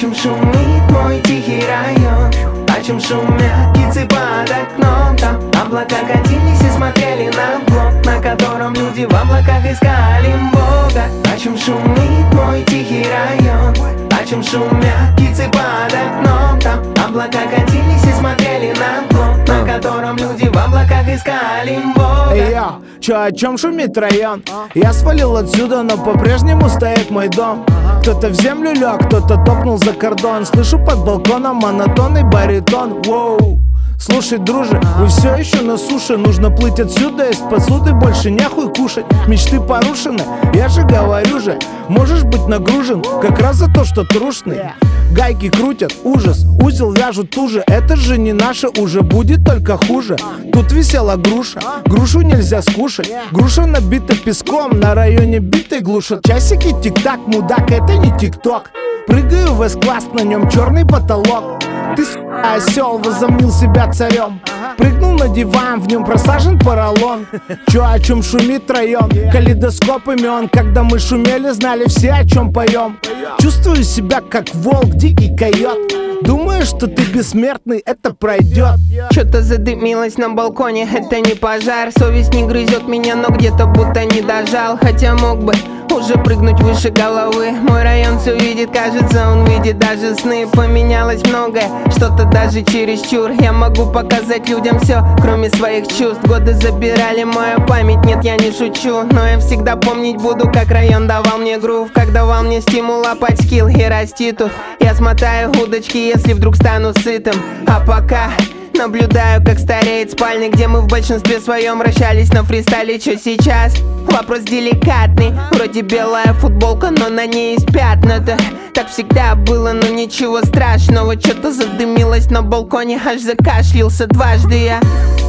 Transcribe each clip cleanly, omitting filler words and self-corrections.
чем шумит мой тихий район? О чем шумят птицы под окном? Там облака катились и смотрели на блок, на котором люди в облаках искали Бога. О чем шумит мой тихий район? О чем шумят птицы под окном? Там облака катились и смотрели на блок, на котором люди в облаках искали Бога. Эй, йо, чё, о чем шумит район? Я свалил отсюда, но по-прежнему стоит мой дом. Кто-то в землю лег, кто-то топнул за кордон. Слышу под балконом монотонный баритон. Воу. Слушай, друже, вы все еще на суше. Нужно плыть отсюда из посуды, больше нехуй кушать. Мечты порушены, я же говорю же. Можешь быть нагружен, как раз за то, что трушный. Гайки крутят, ужас, узел вяжут туже. Это же не наше, уже будет только хуже. Тут висела груша, грушу нельзя скушать. Груша набита песком, на районе битой глушат. Часики тик-так, мудак, это не тик-ток. Прыгаю в С-класс, на нем черный потолок. Ты, осел, возомнил себя царем. Прыгнул на диван, в нем просажен поролон. Чё, о чем шумит район? Калейдоскоп имен. Когда мы шумели, знали все, о чем поем. Чувствую себя как волк, дикий койот. Думаешь, что ты бессмертный, это пройдет. Что-то задымилось на балконе, это не пожар. Совесть не грызет меня, но где-то будто не дожал. Хотя мог бы уже прыгнуть выше головы. Мой район все видит, кажется, он видит даже сны. Поменялось многое, что-то даже чересчур. Я могу показать людям все, кроме своих чувств. Годы забирали мою память, нет, я не шучу. Но я всегда помнить буду, как район давал мне грув, как давал мне стимул лапать скилл и расти тут. Я смотаю удочки, если вдруг стану сытым. А пока наблюдаю, как стареет спальня, где мы в большинстве своем вращались на фристайле. Чё сейчас? Вопрос деликатный. Вроде белая футболка, но на ней есть пятна-то. Так всегда было, но ничего страшного. Чё-то задымилось на балконе, аж закашлялся дважды я.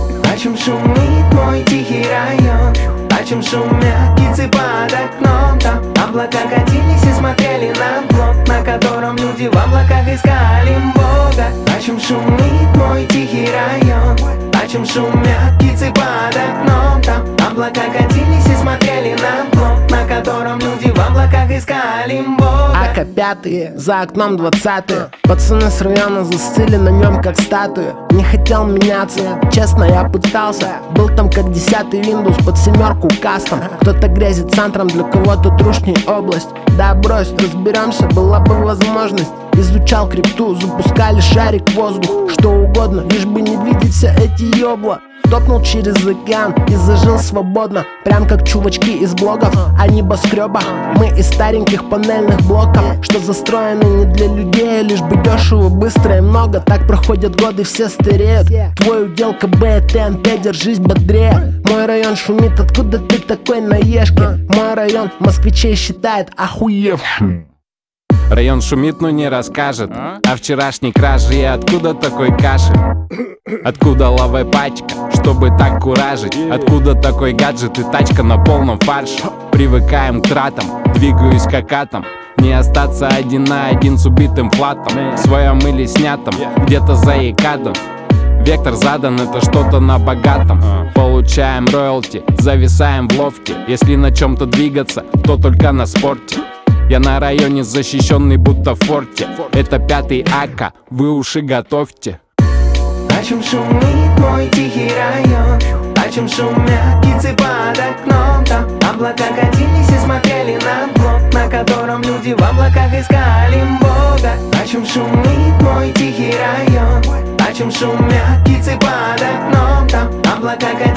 О чем шумит мой тихий район? О чем шумят птицы под окном? Там облака катились и смотрели на блок, на котором люди в облаках искали Бога. О чем шумит мой тихий район? О чем шумят птицы под окном? Там облака катились и смотрели на блок, на котором люди в облаках искали Бога. АК-5, за окном 20-е. Пацаны с района застыли на нем как статуи. Не хотел меняться, честно я пытался. Был там как 10-й Windows под семерку кастом. Кто-то грезит центром, для кого-то трушней область. Да брось, разберемся, была бы возможность. Изучал крипту, запускали шарик в воздух. Что угодно, лишь бы не видеть все эти ёбла. Топнул через океан и зажил свободно. Прям как чувачки из блогов о небоскребах. Мы из стареньких панельных блоков, что застроены не для людей, лишь бы дешево, быстро и много. Так проходят годы, все стареют. Твой удел КБ, ТНТ, держись бодрее. Мой район шумит, откуда ты такой наешки? Мой район москвичей считает охуевшим. Район шумит, но не расскажет о вчерашней краже. И откуда такой кашель? Откуда лавая пачка, чтобы так куражить? Откуда такой гаджет и тачка на полном фарше? Привыкаем к тратам, двигаюсь как атом. Не остаться один на один с убитым флатом, в своем или снятом, где-то за Екадом. Вектор задан, это что-то на богатом. Получаем роялти, зависаем в лофте. Если на чем-то двигаться, то только на спорте. Я на районе защищенный, будто в форте. Это 5-й АК, вы уши готовьте. О чем шумит мой тихий район? О чем шумят птицы под окном? Там облака катились и смотрели на блок, на котором люди в облаках искали Бога. О чем шумит мой тихий район? О чем шумят птицы под окном? Там облака катились